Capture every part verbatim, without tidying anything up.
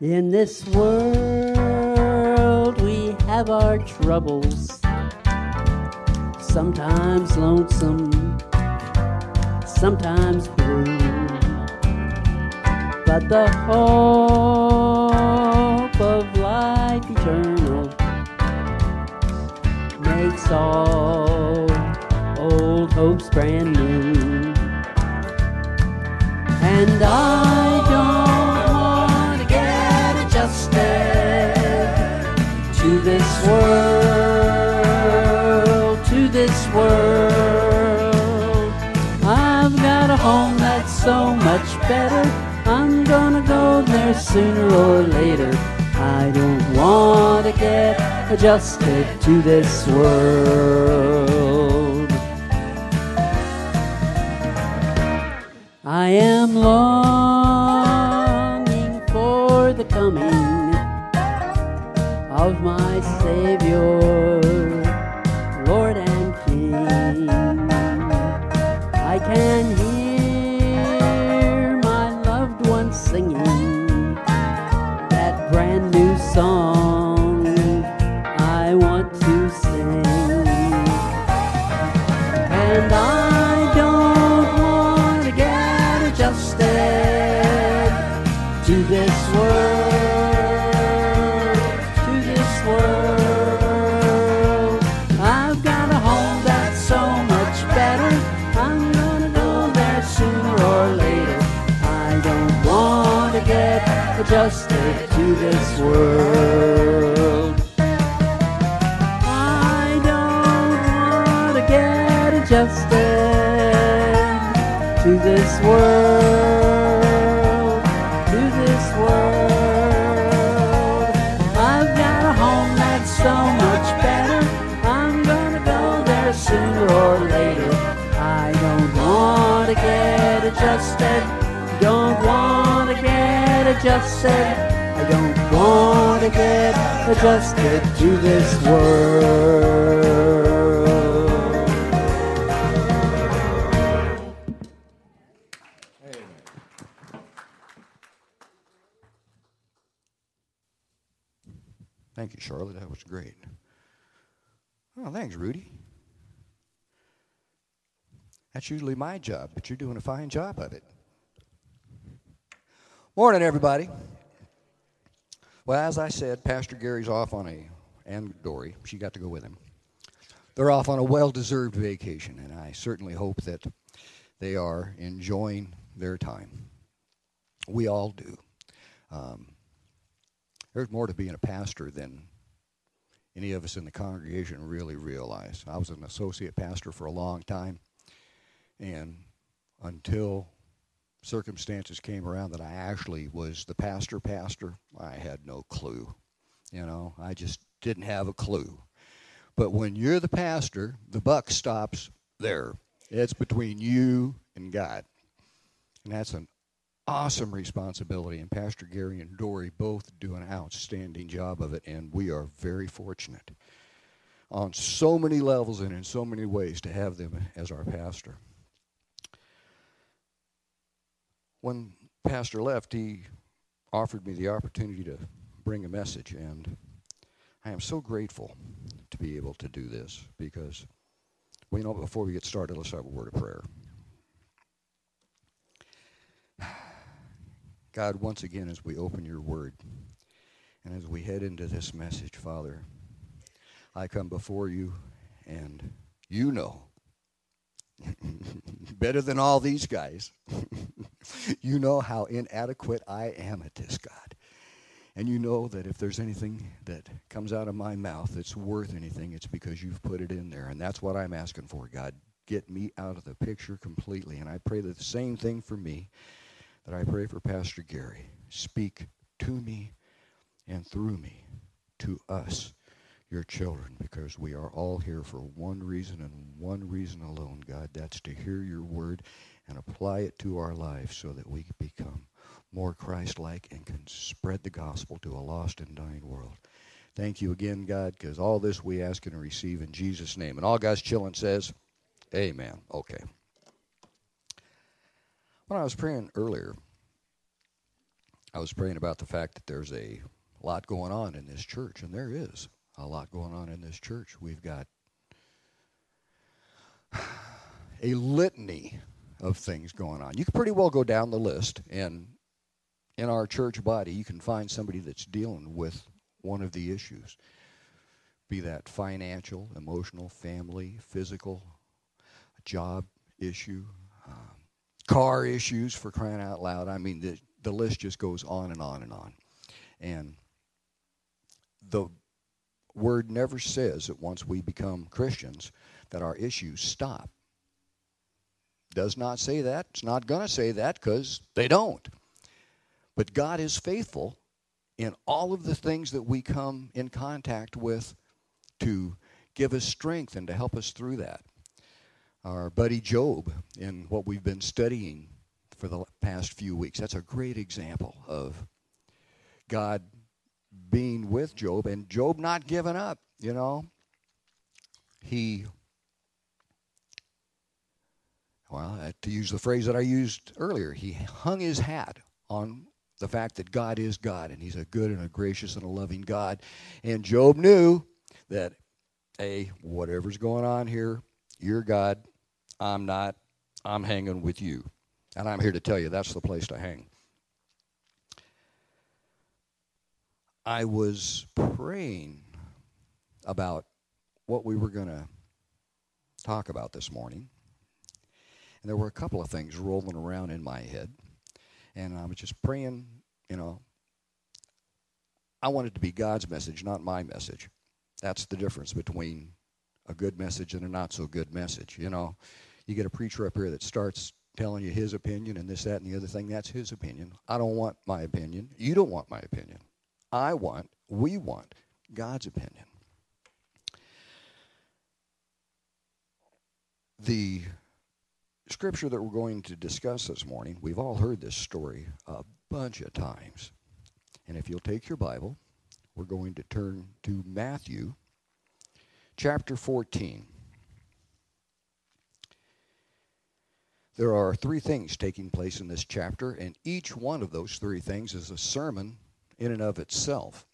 In this world we have our troubles, sometimes lonesome, sometimes blue, but the hope of life eternal makes all old hopes brand new. And I don't want to get adjusted to this world, to this world. I've got a home that's so much better. I'm gonna go there sooner or later. I don't want to get adjusted to this world. I am longing for the coming of my Savior, Lord and King. I can hear my loved ones singing that brand new song I want to sing. And I don't want to get adjusted to this world, to this world. I've got a home that's so much better. I'm gonna go there sooner or later. I don't want to get adjusted to this world. I don't want to get adjusted to this world, to this world. I've got a home that's so much better. I'm gonna go there sooner or later. I don't want to get adjusted. Don't want to get adjusted. I don't want to get adjusted to this world. Thank you, Charlotte. That was great. Oh, thanks, Rudy. That's usually my job, but you're doing a fine job of it. Morning, everybody. Well, as I said, Pastor Gary's off on a, and Dory, she got to go with him. They're off on a well-deserved vacation, and I certainly hope that they are enjoying their time. We all do. Um, there's more to being a pastor than any of us in the congregation really realize. I was an associate pastor for a long time, and until circumstances came around that I actually was the pastor pastor, I had no clue. You know, I just didn't have a clue. But when you're the pastor, the buck stops there. It's between you and God. And that's an awesome responsibility, and Pastor Gary and Dory both do an outstanding job of it, and we are very fortunate on so many levels and in so many ways to have them as our pastor. When Pastor left, he offered me the opportunity to bring a message, and I am so grateful to be able to do this because, well, you know, before we get started, let's have a word of prayer. God, once again, as we open your word and as we head into this message, Father, I come before you, and you know, better than all these guys, you know how inadequate I am at this, God. And you know that if there's anything that comes out of my mouth that's worth anything, it's because you've put it in there. And that's what I'm asking for, God. Get me out of the picture completely. And I pray that the same thing for me, that I pray for Pastor Gary. Speak to me and through me to us, your children, because we are all here for one reason and one reason alone, God. That's to hear your word and apply it to our lives so that we can become more Christ-like and can spread the gospel to a lost and dying world. Thank you again, God, because all this we ask and receive in Jesus' name. And all God's children says, amen. Okay. When I was praying earlier, I was praying about the fact that there's a lot going on in this church, and there is a lot going on in this church. We've got a litany of things going on. You can pretty well go down the list, and in our church body, you can find somebody that's dealing with one of the issues, be that financial, emotional, family, physical, job issue, um, car issues, for crying out loud. I mean, the, the list just goes on and on and on. And the word never says that once we become Christians that our issues stop. Does not say that. It's not going to say that because they don't. But God is faithful in all of the things that we come in contact with to give us strength and to help us through that. Our buddy Job, in what we've been studying for the past few weeks, that's a great example of God being with Job and Job not giving up, you know. He, well, to use the phrase that I used earlier, he hung his hat on the fact that God is God, and he's a good and a gracious and a loving God. And Job knew that, hey, whatever's going on here, you're God, I'm not, I'm hanging with you. And I'm here to tell you that's the place to hang. I was praying about what we were going to talk about this morning, and there were a couple of things rolling around in my head, and I was just praying, you know, I want it to be God's message, not my message. That's the difference between a good message and a not-so-good message, you know. You get a preacher up here that starts telling you his opinion and this, that, and the other thing. That's his opinion. I don't want my opinion. You don't want my opinion. I want, we want God's opinion. The scripture that we're going to discuss this morning, we've all heard this story a bunch of times. And if you'll take your Bible, we're going to turn to Matthew chapter fourteen. There are three things taking place in this chapter, and each one of those three things is a sermon in and of itself.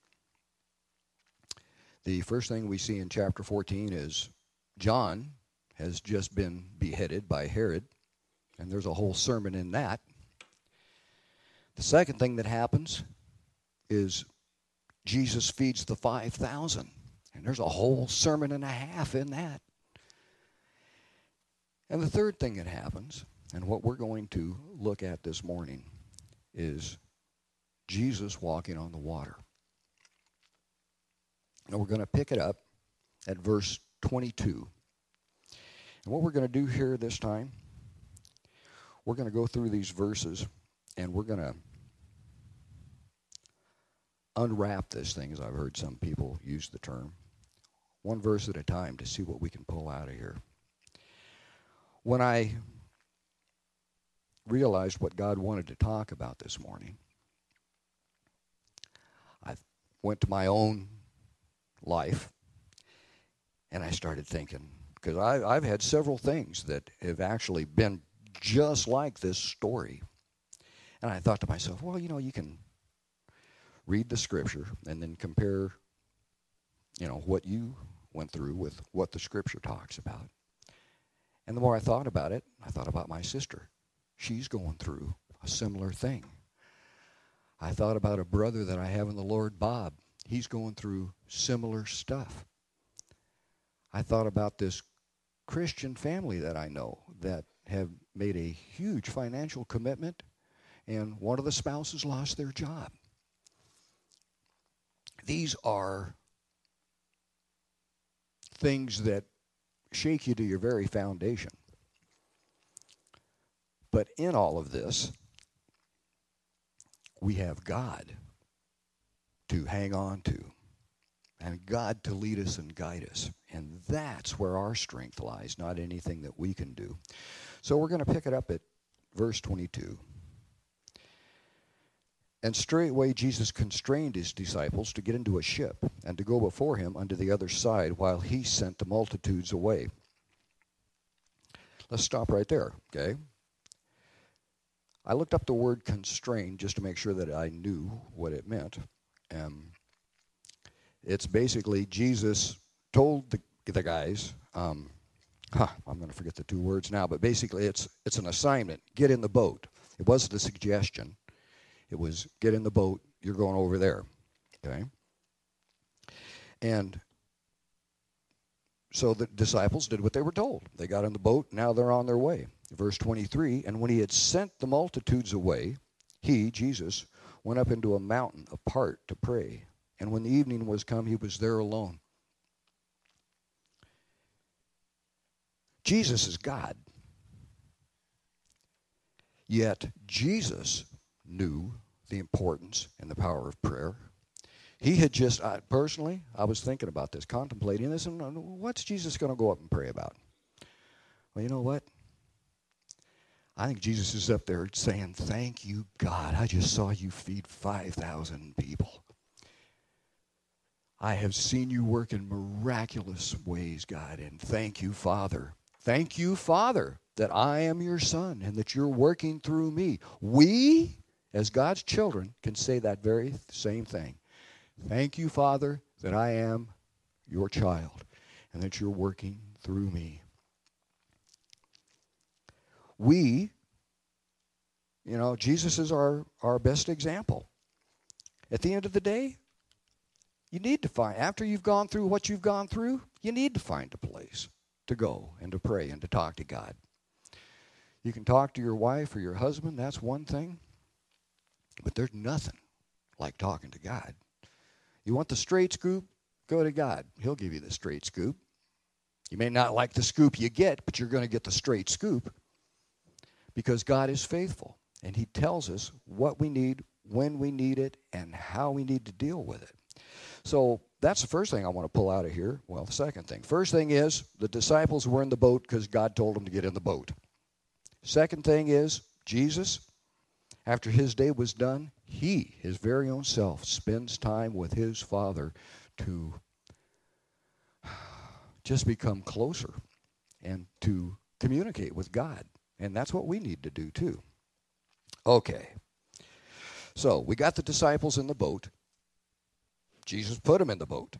The first thing we see in chapter fourteen is John has just been beheaded by Herod, and there's a whole sermon in that. The second thing that happens is Jesus feeds the five thousand, and there's a whole sermon and a half in that. And the third thing that happens, and what we're going to look at this morning, is Jesus walking on the water. And we're going to pick it up at verse twenty-two. And what we're going to do here this time, we're going to go through these verses, and we're going to unwrap this thing, as I've heard some people use the term, one verse at a time to see what we can pull out of here. When I realized what God wanted to talk about this morning, I went to my own life, and I started thinking, because I've had several things that have actually been just like this story. And I thought to myself, well, you know, you can read the scripture and then compare, you know, what you went through with what the scripture talks about. And the more I thought about it, I thought about my sister. She's going through a similar thing. I thought about a brother that I have in the Lord, Bob. He's going through similar stuff. I thought about this Christian family that I know that have made a huge financial commitment, and one of the spouses lost their job. These are things that shake you to your very foundation. But in all of this, we have God to hang on to, and God to lead us and guide us. And that's where our strength lies, not anything that we can do. So we're going to pick it up at verse twenty-two. And straightway Jesus constrained his disciples to get into a ship and to go before him unto the other side while he sent the multitudes away. Let's stop right there, okay? I looked up the word constrained just to make sure that I knew what it meant. Um, it's basically Jesus told the, the guys, um, huh, I'm going to forget the two words now, but basically it's it's an assignment. Get in the boat. It wasn't a suggestion. It was get in the boat. You're going over there. Okay? And so the disciples did what they were told. They got in the boat. Now they're on their way. Verse twenty-three, and when he had sent the multitudes away, he, Jesus, went up into a mountain apart to pray. And when the evening was come, he was there alone. Jesus is God. Yet Jesus knew the importance and the power of prayer. He had just, I, personally, I was thinking about this, contemplating this, and what's Jesus going to go up and pray about? Well, you know what? I think Jesus is up there saying, thank you, God. I just saw you feed five thousand people. I have seen you work in miraculous ways, God, and thank you, Father. Thank you, Father, that I am your son and that you're working through me. We, as God's children, can say that very same thing. Thank you, Father, that I am your child and that you're working through me. We, you know, Jesus is our, our best example. At the end of the day, you need to find, after you've gone through what you've gone through, you need to find a place to go and to pray and to talk to God. You can talk to your wife or your husband, that's one thing, but there's nothing like talking to God. You want the straight scoop? Go to God. He'll give you the straight scoop. You may not like the scoop you get, but you're going to get the straight scoop because God is faithful, and he tells us what we need, when we need it, and how we need to deal with it. So that's the first thing I want to pull out of here. Well, the second thing. First thing is the disciples were in the boat because God told them to get in the boat. Second thing is Jesus, after his day was done, he, his very own self, spends time with his Father to just become closer and to communicate with God. And that's what we need to do too. Okay. So we got the disciples in the boat. Jesus put them in the boat.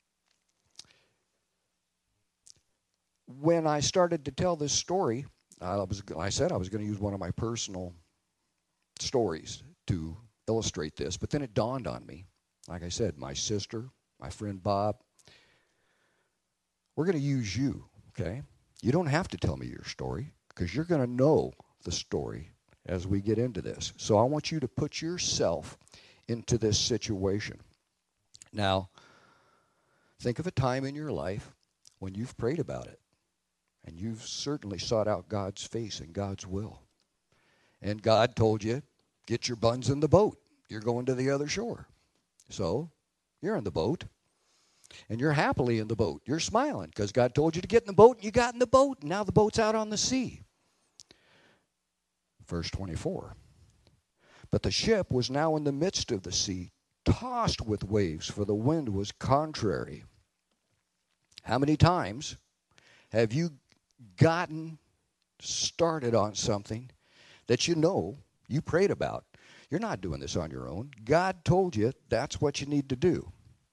When I started to tell this story, I was I said I was going to use one of my personal stories to illustrate this, but then it dawned on me. Like I said, my sister, my friend Bob, we're going to use you, okay? You don't have to tell me your story because you're going to know the story as we get into this. So I want you to put yourself into this situation. Now, think of a time in your life when you've prayed about it, and you've certainly sought out God's face and God's will. And God told you, get your buns in the boat. You're going to the other shore. So, you're in the boat, and you're happily in the boat. You're smiling because God told you to get in the boat, and you got in the boat, and now the boat's out on the sea. Verse twenty-four. But the ship was now in the midst of the sea, tossed with waves, for the wind was contrary. How many times have you gotten started on something that you know you prayed about? You're not doing this on your own. God told you that's what you need to do.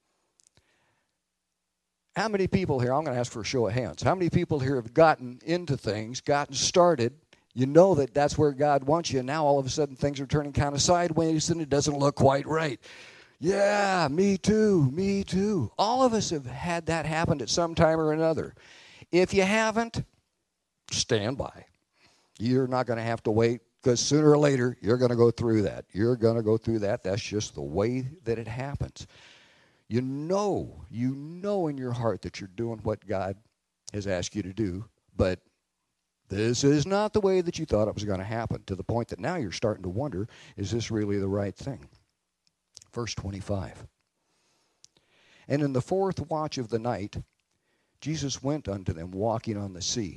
How many people here, I'm going to ask for a show of hands, how many people here have gotten into things, gotten started, you know that that's where God wants you, and now all of a sudden things are turning kind of sideways and it doesn't look quite right? Yeah, me too, me too. All of us have had that happen at some time or another. If you haven't, stand by. You're not going to have to wait because sooner or later you're going to go through that. You're going to go through that. That's just the way that it happens. You know, you know in your heart that you're doing what God has asked you to do, but this is not the way that you thought it was going to happen, to the point that now you're starting to wonder, is this really the right thing? Verse twenty-five. And in the fourth watch of the night, Jesus went unto them walking on the sea.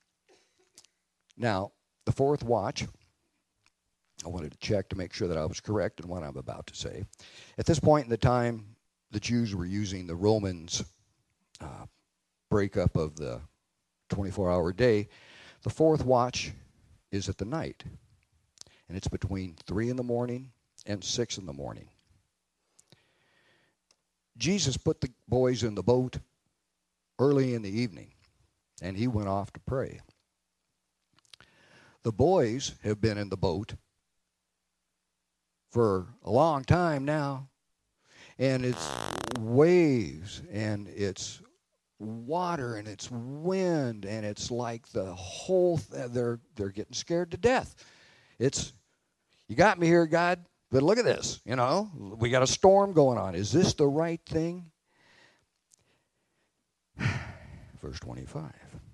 Now, the fourth watch, I wanted to check to make sure that I was correct in what I'm about to say. At this point in the time, the Jews were using the Romans' uh, breakup of the twenty-four hour day. The fourth watch is at the night. And it's between three in the morning and six in the morning. Jesus put the boys in the boat early in the evening, and he went off to pray. The boys have been in the boat for a long time now, and it's waves, and it's water, and it's wind, and it's like the whole th- they're they're getting scared to death. It's, you got me here, God, but look at this, you know, we got a storm going on. Is this the right thing? Verse twenty-five.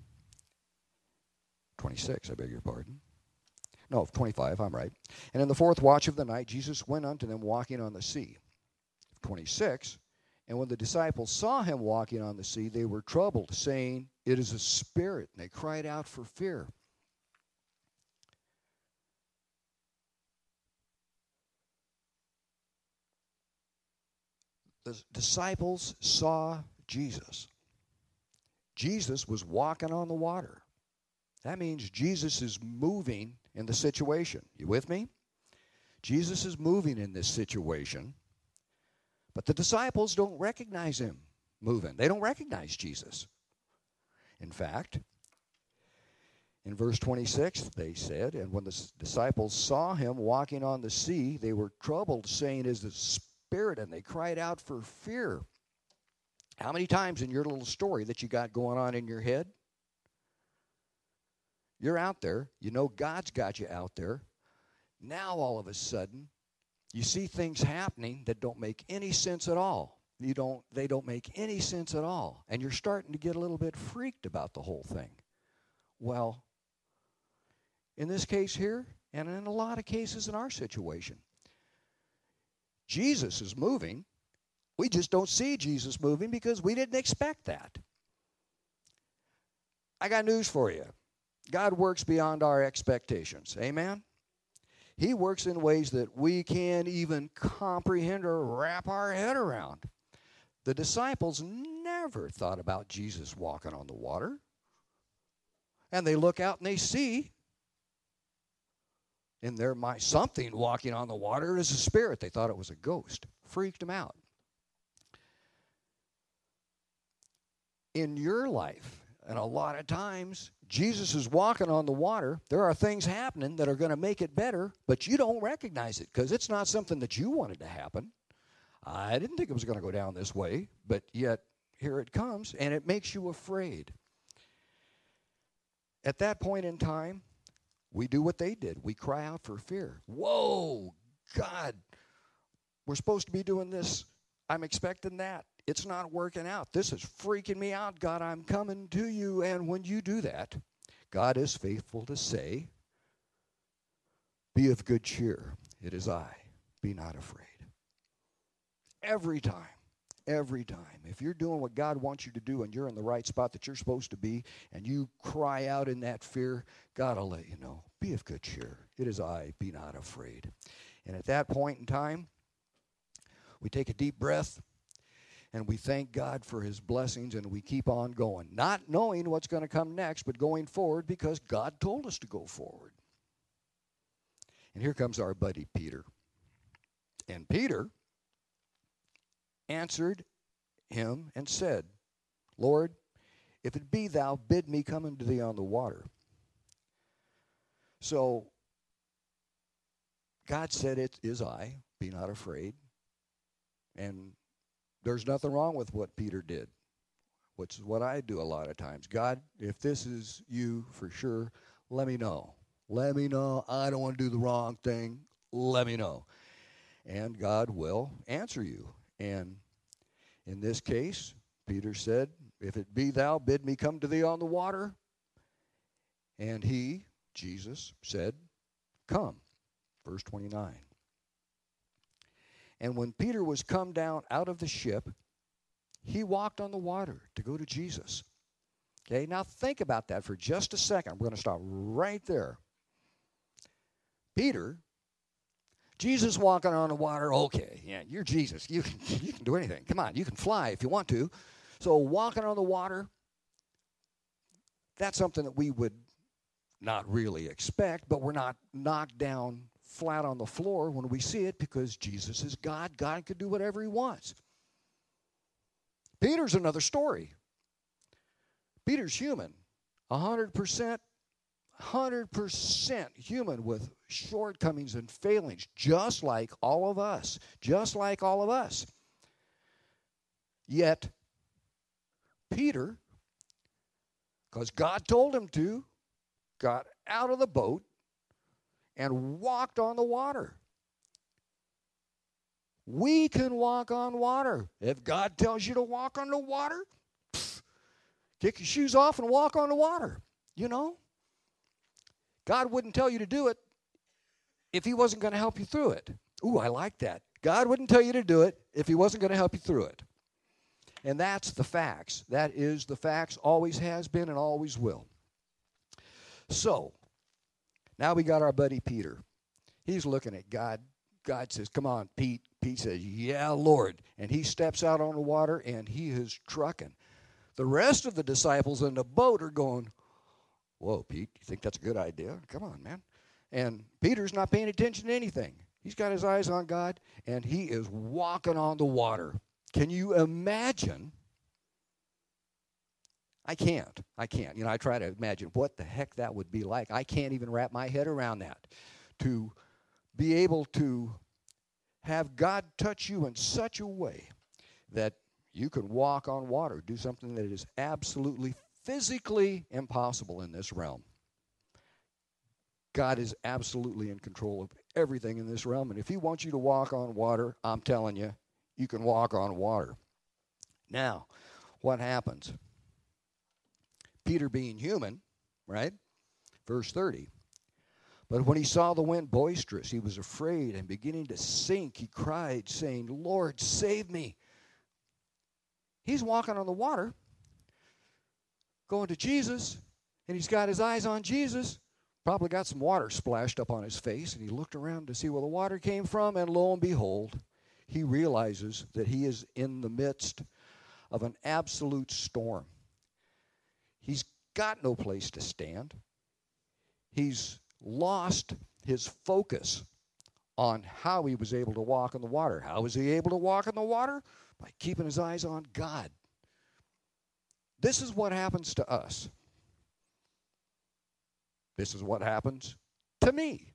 twenty-six, I beg your pardon. No, twenty-five, I'm right. And in the fourth watch of the night, Jesus went unto them walking on the sea. twenty-six, and when the disciples saw him walking on the sea, they were troubled, saying, It is a spirit. And they cried out for fear. The disciples saw Jesus. Jesus was walking on the water. That means Jesus is moving in the situation. You with me? Jesus is moving in this situation, but the disciples don't recognize him moving. They don't recognize Jesus. In fact, in verse twenty-six, they said, and when the disciples saw him walking on the sea, they were troubled, saying, Is the Spirit, and they cried out for fear. How many times in your little story that you got going on in your head, you're out there, you know God's got you out there, now all of a sudden you see things happening that don't make any sense at all. You don't, they don't make any sense at all, and you're starting to get a little bit freaked about the whole thing. Well, in this case here, and in a lot of cases in our situation, Jesus is moving. We just don't see Jesus moving because we didn't expect that. I got news for you. God works beyond our expectations. Amen? He works in ways that we can't even comprehend or wrap our head around. The disciples never thought about Jesus walking on the water. And they look out and they see in their mind something walking on the water is a spirit. They thought it was a ghost. Freaked them out. In your life, and a lot of times, Jesus is walking on the water. There are things happening that are going to make it better, but you don't recognize it because it's not something that you wanted to happen. I didn't think it was going to go down this way, but yet here it comes, and it makes you afraid. At that point in time, we do what they did. We cry out for fear. Whoa, God, we're supposed to be doing this. I'm expecting that. It's not working out. This is freaking me out. God, I'm coming to you. And when you do that, God is faithful to say, Be of good cheer. It is I. Be not afraid. Every time. Every time. If you're doing what God wants you to do and you're in the right spot that you're supposed to be and you cry out in that fear, God will let you know. Be of good cheer. It is I. Be not afraid. And at that point in time, we take a deep breath and we thank God for his blessings and we keep on going. Not knowing what's going to come next, but going forward because God told us to go forward. And here comes our buddy Peter. And Peter answered him and said, Lord, if it be thou, bid me come unto thee on the water. So God said, It is I, be not afraid. And there's nothing wrong with what Peter did, which is what I do a lot of times. God, if this is you for sure, let me know. Let me know. I don't want to do the wrong thing. Let me know. And God will answer you. And in this case, Peter said, If it be thou, bid me come to thee on the water. And he, Jesus, said, Come. Verse twenty-nine. And when Peter was come down out of the ship, he walked on the water to go to Jesus. Okay, now think about that for just a second. We're going to stop right there. Peter, Jesus walking on the water, okay, yeah, you're Jesus. You can, you can do anything. Come on, you can fly if you want to. So walking on the water, that's something that we would not really expect, but we're not knocked down flat on the floor when we see it because Jesus is God. God can do whatever he wants. Peter's another story. Peter's human, one hundred percent, one hundred percent human with shortcomings and failings, just like all of us, just like all of us. Yet, Peter, because God told him to, got out of the boat and walked on the water. We can walk on water. If God tells you to walk on the water, pff, kick your shoes off and walk on the water, you know. God wouldn't tell you to do it if he wasn't going to help you through it. Ooh, I like that. God wouldn't tell you to do it if he wasn't going to help you through it. And that's the facts. That is the facts, always has been and always will. So, now we got our buddy Peter. He's looking at God. God says, come on, Pete. Pete says, yeah, Lord. And he steps out on the water, and he is trucking. The rest of the disciples in the boat are going, whoa, Pete, you think that's a good idea? Come on, man. And Peter's not paying attention to anything. He's got his eyes on God, and he is walking on the water. Can you imagine? I can't. I can't. You know, I try to imagine what the heck that would be like. I can't even wrap my head around that. To be able to have God touch you in such a way that you can walk on water, do something that is absolutely physically impossible in this realm. God is absolutely in control of everything in this realm. And if he wants you to walk on water, I'm telling you, you can walk on water. Now, what happens? Peter being human, right? Verse thirty. But when he saw the wind boisterous, he was afraid, and beginning to sink, he cried, saying, Lord, save me. He's walking on the water, going to Jesus, and he's got his eyes on Jesus. Probably got some water splashed up on his face, and he looked around to see where the water came from, and lo and behold, he realizes that he is in the midst of an absolute storm. He's got no place to stand. He's lost his focus on how he was able to walk on the water. How was he able to walk on the water? By keeping his eyes on God. This is what happens to us. This is what happens to me.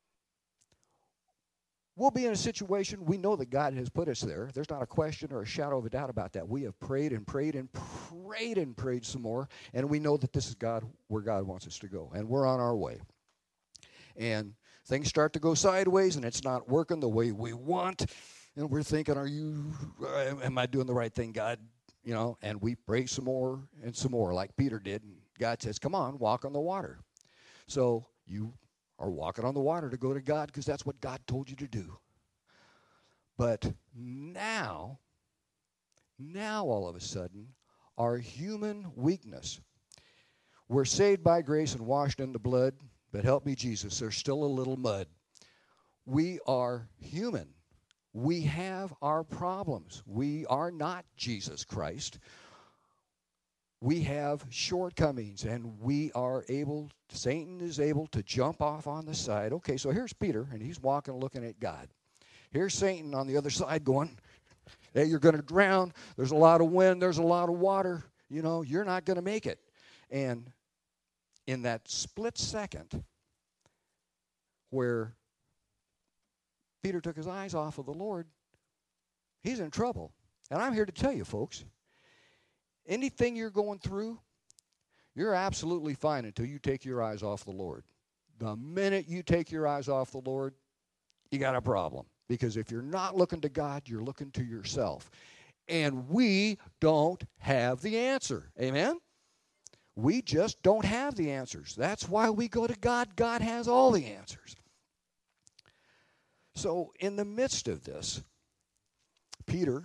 We'll be in a situation, we know that God has put us there. There's not a question or a shadow of a doubt about that. We have prayed and prayed and prayed and prayed some more, and we know that this is God, where God wants us to go, and we're on our way. And things start to go sideways, and it's not working the way we want, and we're thinking, are you, am I doing the right thing, God? You know, and we pray some more and some more, like Peter did, and God says, come on, walk on the water. So you are walking on the water to go to God because that's what God told you to do. But now, now all of a sudden, our human weakness, we're saved by grace and washed in the blood, but help me, Jesus, there's still a little mud. We are human. We have our problems. We are not Jesus Christ. We have shortcomings, and we are able, Satan is able to jump off on the side. Okay, so here's Peter, and he's walking looking at God. Here's Satan on the other side going, hey, you're going to drown. There's a lot of wind. There's a lot of water. You know, you're not going to make it. And in that split second where Peter took his eyes off of the Lord, he's in trouble. And I'm here to tell you, folks, anything you're going through, you're absolutely fine until you take your eyes off the Lord. The minute you take your eyes off the Lord, you got a problem. Because if you're not looking to God, you're looking to yourself. And we don't have the answer. Amen? We just don't have the answers. That's why we go to God. God has all the answers. So in the midst of this, Peter,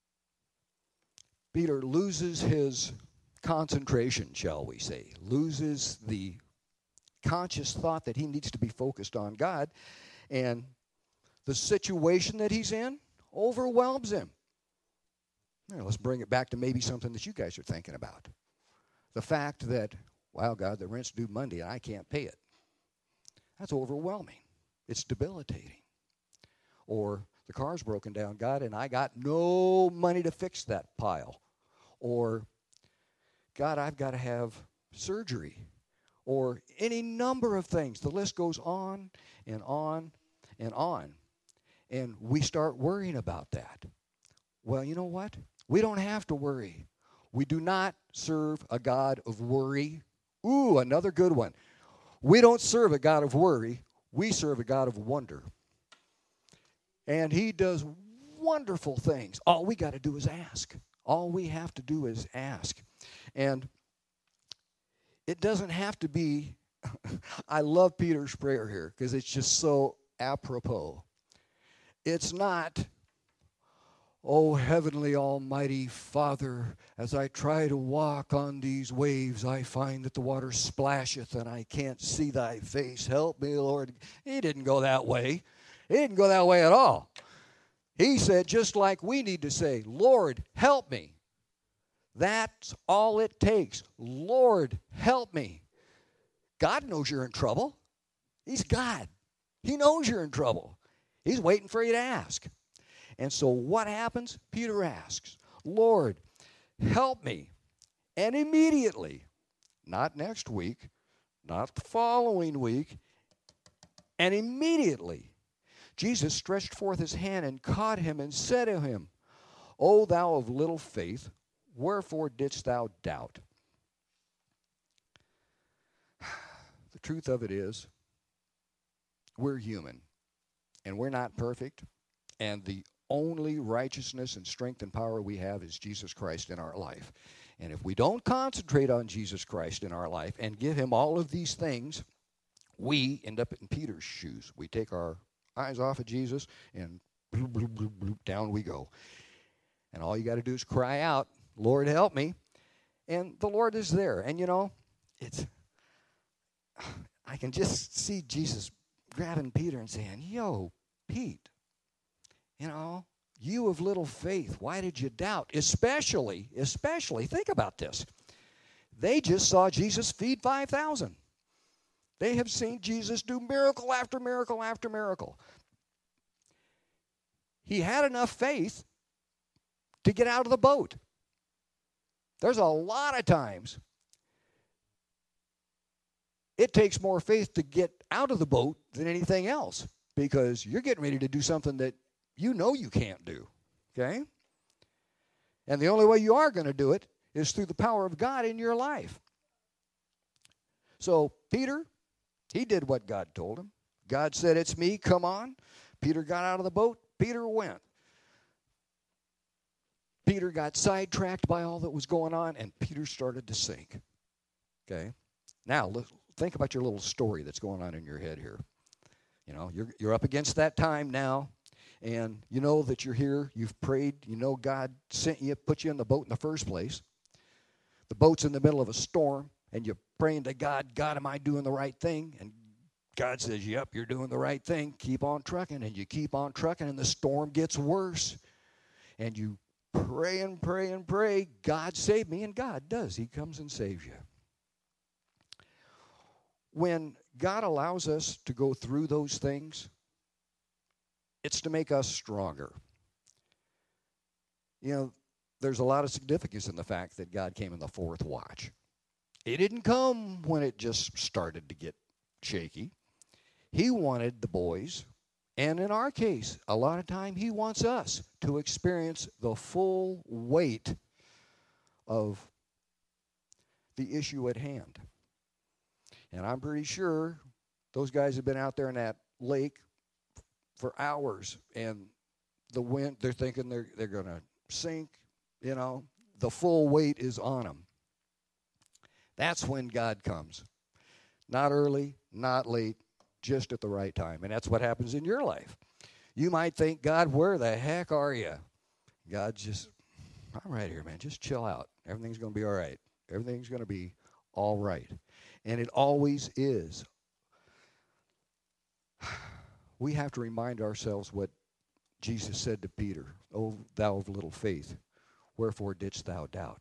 Peter loses his concentration, shall we say, loses the conscious thought that he needs to be focused on God, and the situation that he's in overwhelms him. Now, let's bring it back to maybe something that you guys are thinking about. The fact that, wow, God, the rent's due Monday and I can't pay it. That's overwhelming. It's debilitating. Or the car's broken down, God, and I got no money to fix that pile. Or, God, I've got to have surgery. Or any number of things. The list goes on and on and on. And we start worrying about that. Well, you know what? We don't have to worry. We do not serve a God of worry. Ooh, another good one. We don't serve a God of worry. We serve a God of wonder. And he does wonderful things. All we got to do is ask. All we have to do is ask. And it doesn't have to be, I love Peter's prayer here because it's just so apropos. It's not, oh, heavenly almighty Father, as I try to walk on these waves, I find that the water splasheth and I can't see thy face. Help me, Lord. He didn't go that way. He didn't go that way at all. He said, just like we need to say, Lord, help me. That's all it takes. Lord, help me. God knows you're in trouble. He's God. He knows you're in trouble. He's waiting for you to ask. And so what happens? Peter asks, Lord, help me. And immediately, not next week, not the following week, and immediately, Jesus stretched forth his hand and caught him and said to him, O thou of little faith, wherefore didst thou doubt? The truth of it is, we're human, and we're not perfect, and the only righteousness and strength and power we have is Jesus Christ in our life. And if we don't concentrate on Jesus Christ in our life and give him all of these things, we end up in Peter's shoes. We take our eyes off of Jesus, and bloop, bloop, bloop, bloop, down we go. And all you got to do is cry out, Lord, help me. And the Lord is there. And, you know, it's, I can just see Jesus grabbing Peter and saying, yo, Pete, you know, you of little faith, why did you doubt? Especially, especially, think about this. They just saw Jesus feed five thousand. They have seen Jesus do miracle after miracle after miracle. He had enough faith to get out of the boat. There's a lot of times it takes more faith to get out of the boat than anything else because you're getting ready to do something that you know you can't do, okay? And the only way you are going to do it is through the power of God in your life. So Peter, he did what God told him. God said, it's me, come on. Peter got out of the boat. Peter went. Peter got sidetracked by all that was going on, and Peter started to sink. Okay? Now, think about your little story that's going on in your head here. You know, you're, you're up against that time now, and you know that you're here. You've prayed. You know God sent you, put you in the boat in the first place. The boat's in the middle of a storm, and you're praying to God, God, am I doing the right thing? And God says, yep, you're doing the right thing. Keep on trucking, and you keep on trucking, and the storm gets worse. And you pray and pray and pray, God save me, and God does. He comes and saves you. When God allows us to go through those things, it's to make us stronger. You know, there's a lot of significance in the fact that God came in the fourth watch. He didn't come when it just started to get shaky. He wanted the boys, and in our case, a lot of time he wants us to experience the full weight of the issue at hand. And I'm pretty sure those guys have been out there in that lake for hours, and the wind, they're thinking they're they're going to sink, you know. The full weight is on them. That's when God comes. Not early, not late, just at the right time. And that's what happens in your life. You might think, God, where the heck are you? God just, I'm right here, man. Just chill out. Everything's going to be all right. Everything's going to be all right. And it always is. We have to remind ourselves what Jesus said to Peter, O thou of little faith, wherefore didst thou doubt?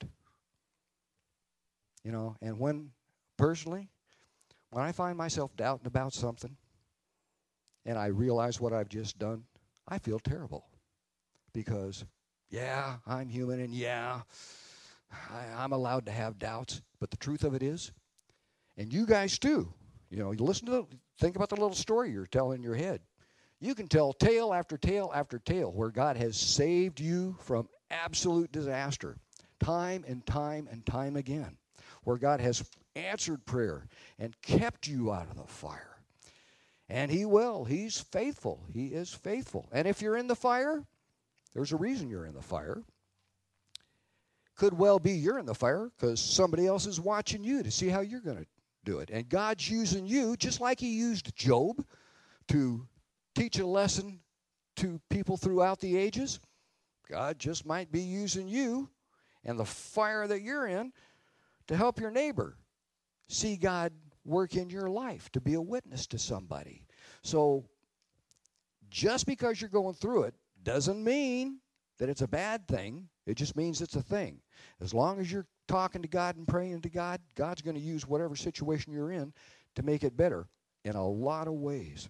You know, and when, personally, when I find myself doubting about something, and I realize what I've just done, I feel terrible. Because, yeah, I'm human, and yeah, I, I'm allowed to have doubts. But the truth of it is, and you guys too, you know, you listen to, the, think about the little story you're telling in your head. You can tell tale after tale after tale where God has saved you from absolute disaster, time and time and time again, where God has answered prayer and kept you out of the fire. And He will. He's faithful. He is faithful. And if you're in the fire, there's a reason you're in the fire. Could well be you're in the fire because somebody else is watching you to see how you're going to do it. And God's using you just like He used Job to teach a lesson to people throughout the ages. God just might be using you and the fire that you're in to help your neighbor see God work in your life, to be a witness to somebody. So just because you're going through it doesn't mean that it's a bad thing. It just means it's a thing. As long as you're talking to God and praying to God, God's going to use whatever situation you're in to make it better in a lot of ways.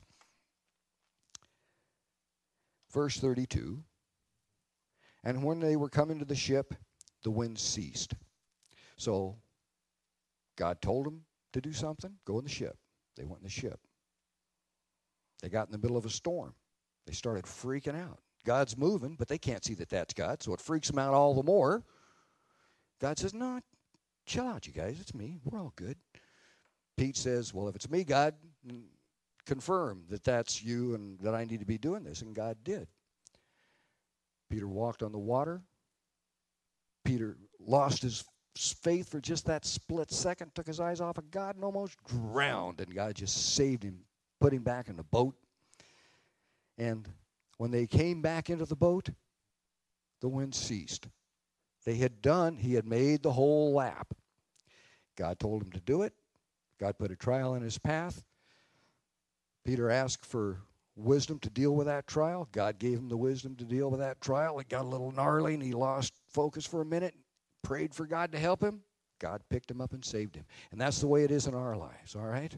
Verse thirty-two, and when they were coming to the ship, the wind ceased. So God told them to do something, go in the ship. They went in the ship. They got in the middle of a storm. They started freaking out. God's moving, but they can't see that that's God, so it freaks them out all the more. God says, no, chill out, you guys. It's me. We're all good. Pete says, well, if it's me, God, confirm that that's you and that I need to be doing this, and God did. Peter walked on the water. Peter lost his faith for just that split second, took his eyes off of God and almost drowned, and God just saved him, put him back in the boat. And when they came back into the boat, the wind ceased. They had done, he had made the whole lap. God told him to do it. God put a trial in his path. Peter asked for wisdom to deal with that trial. God gave him the wisdom to deal with that trial. It got a little gnarly, and he lost focus for a minute, prayed for God to help him. God picked him up and saved him. And that's the way it is in our lives, all right?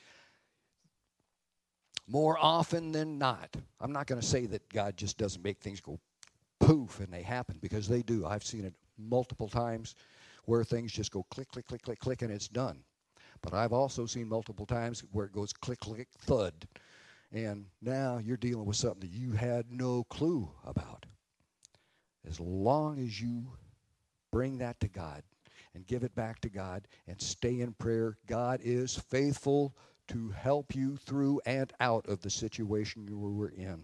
More often than not, I'm not going to say that God just doesn't make things go poof and they happen, because they do. I've seen it multiple times where things just go click, click, click, click, click, and it's done. But I've also seen multiple times where it goes click, click, thud. And now you're dealing with something that you had no clue about. As long as you bring that to God and give it back to God and stay in prayer, God is faithful to help you through and out of the situation you were in.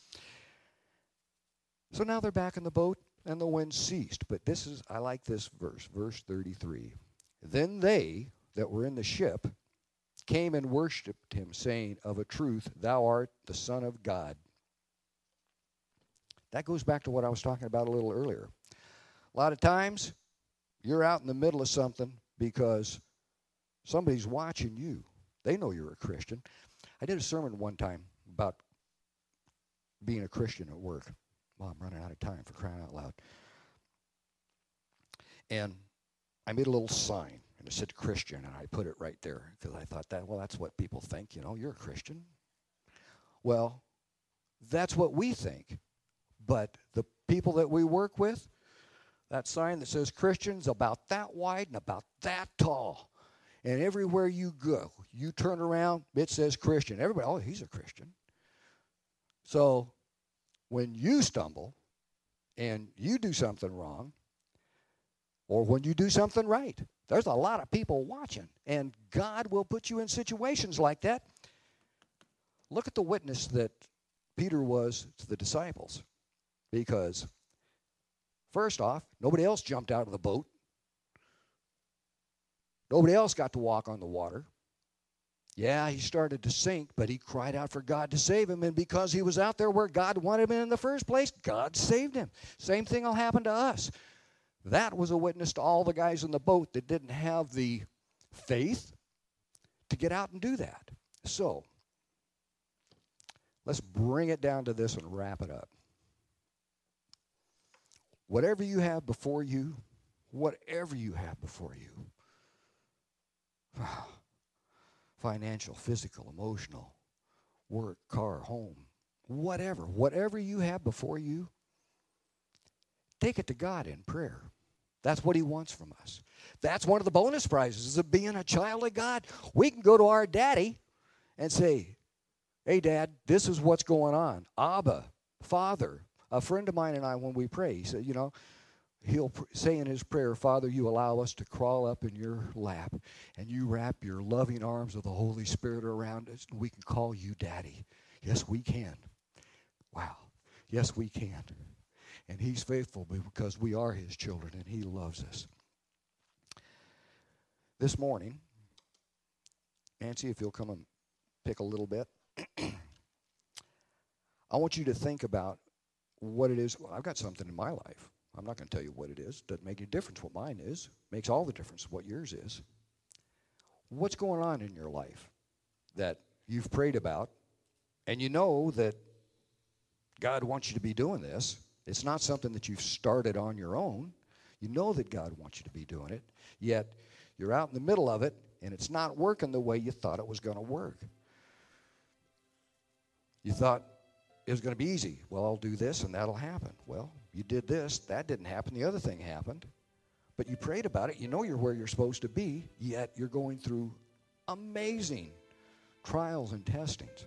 So now they're back in the boat, and the wind ceased. But this is, I like this verse, verse thirty-three. Then they that were in the ship came and worshipped him, saying, of a truth, thou art the Son of God. That goes back to what I was talking about a little earlier. A lot of times, you're out in the middle of something because somebody's watching you. They know you're a Christian. I did a sermon one time about being a Christian at work. Well, I'm running out of time, for crying out loud. And I made a little sign, and it said Christian, and I put it right there because I thought that, well, that's what people think, you know, you're a Christian. Well, that's what we think. But the people that we work with, that sign that says Christian's about that wide and about that tall. And everywhere you go, you turn around, it says Christian. Everybody, oh, he's a Christian. So when you stumble and you do something wrong, or when you do something right, there's a lot of people watching. And God will put you in situations like that. Look at the witness that Peter was to the disciples. Because, first off, nobody else jumped out of the boat. Nobody else got to walk on the water. Yeah, he started to sink, but he cried out for God to save him. And because he was out there where God wanted him in the first place, God saved him. Same thing will happen to us. That was a witness to all the guys in the boat that didn't have the faith to get out and do that. So, let's bring it down to this and wrap it up. Whatever you have before you, whatever you have before you, financial, physical, emotional, work, car, home, whatever, whatever you have before you, take it to God in prayer. That's what he wants from us. That's one of the bonus prizes of being a child of God. We can go to our daddy and say, hey, Dad, this is what's going on. Abba, Father. A friend of mine and I, when we pray, he said, you know, he'll pr- say in his prayer, Father, you allow us to crawl up in your lap, and you wrap your loving arms of the Holy Spirit around us, and we can call you Daddy. Yes, we can. Wow. Yes, we can. And he's faithful because we are his children, and he loves us. This morning, Nancy, if you'll come and pick a little bit, I want you to think about what it is. Well, I've got something in my life. I'm not going to tell you what it is. Doesn't make any difference what mine is. Makes all the difference what yours is. What's going on in your life that you've prayed about, and you know that God wants you to be doing this? It's not something that you've started on your own. You know that God wants you to be doing it, yet you're out in the middle of it, and it's not working the way you thought it was going to work. You thought it was going to be easy. Well, I'll do this, and that'll happen. Well, you did this. That didn't happen. The other thing happened. But you prayed about it. You know you're where you're supposed to be, yet you're going through amazing trials and testings.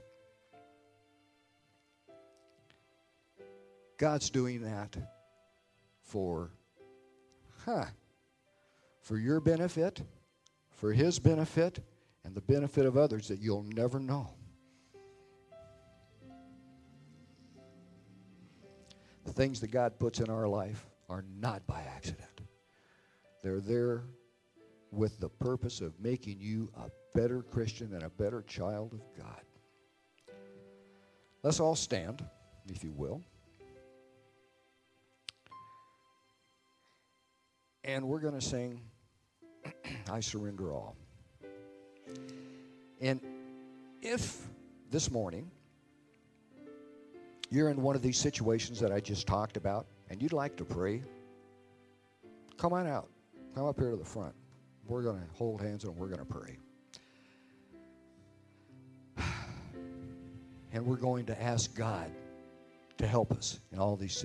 God's doing that for, huh, for your benefit, for his benefit, and the benefit of others that you'll never know. The things that God puts in our life are not by accident. They're there with the purpose of making you a better Christian and a better child of God. Let's all stand, if you will. And we're going to sing, I Surrender All. And if this morning you're in one of these situations that I just talked about and you'd like to pray, come on out. Come up here to the front. We're going to hold hands and we're going to pray. And we're going to ask God to help us in all these situations.